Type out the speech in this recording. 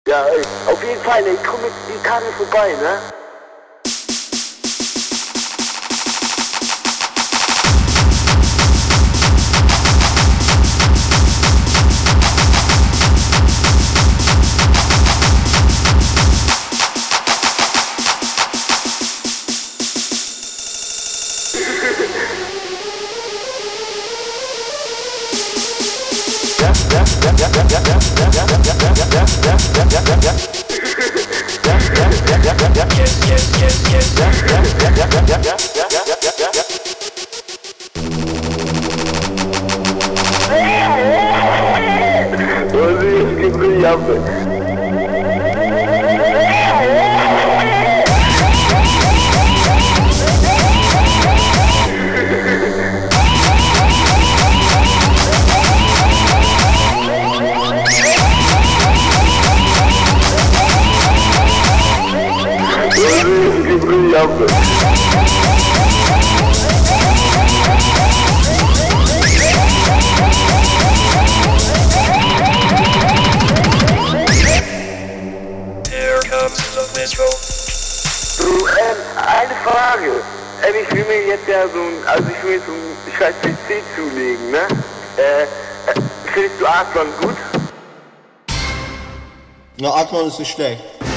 Ja, auf jeden Fall, ich komme mit die Tage vorbei, ne? Eine Frage. Ich will mir jetzt ja ich will mir so ein scheiß PC zulegen, ne? Findest du Artron gut? Na, Artron ist nicht schlecht.